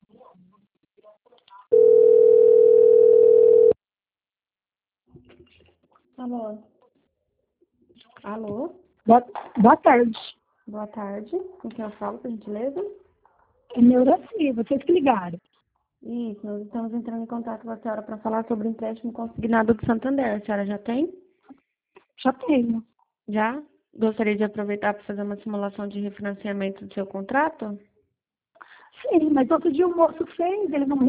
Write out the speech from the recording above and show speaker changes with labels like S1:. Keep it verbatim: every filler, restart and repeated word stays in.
S1: Alô? Alô?
S2: Boa, boa tarde.
S1: Boa tarde. Com quem eu falo, por gentileza?
S2: É Neuracia, vocês que ligaram.
S1: Isso, nós estamos entrando em contato com a senhora para falar sobre o empréstimo consignado do Santander. A senhora já tem?
S2: Já tenho.
S1: Já? Gostaria de aproveitar para fazer uma simulação de refinanciamento do seu contrato?
S2: Sim, mas outro dia o moço fez, ele não